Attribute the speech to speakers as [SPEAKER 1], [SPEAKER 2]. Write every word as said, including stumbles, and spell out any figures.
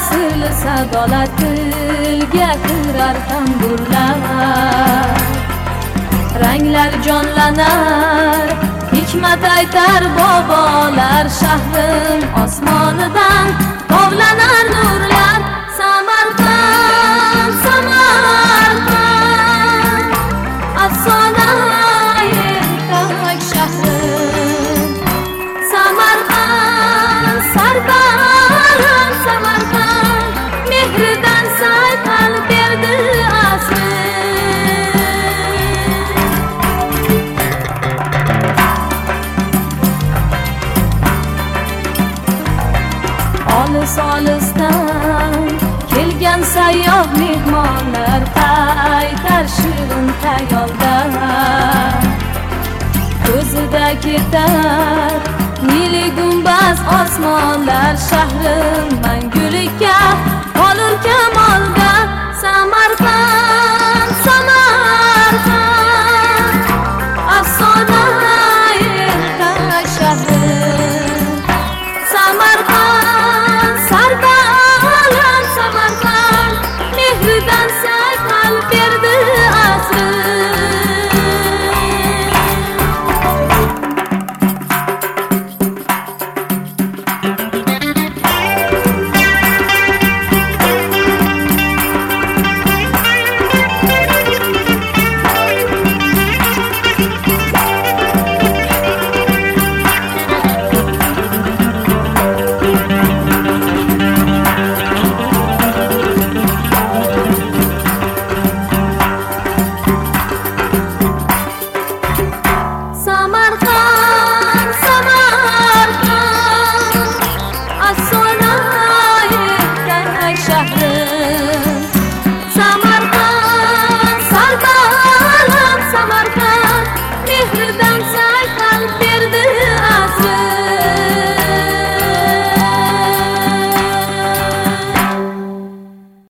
[SPEAKER 1] sirli sadolar tilga kirar tamburlar. Ranglar jonlanar, hikmat aytar bobolar. Shahrim osmonidan tovlanar nurlar. Samarqand, Samarqand, afsona ertak shahrim. Samarqand, sarbaland Samarqand, mehridan sayqal berdi asri. Olis-olisdan kelgan sayyoh mehmonlar qaytar shirin xayoldan. Ko'zida ketar nili gumbaz osmonlar. Shahrim mangu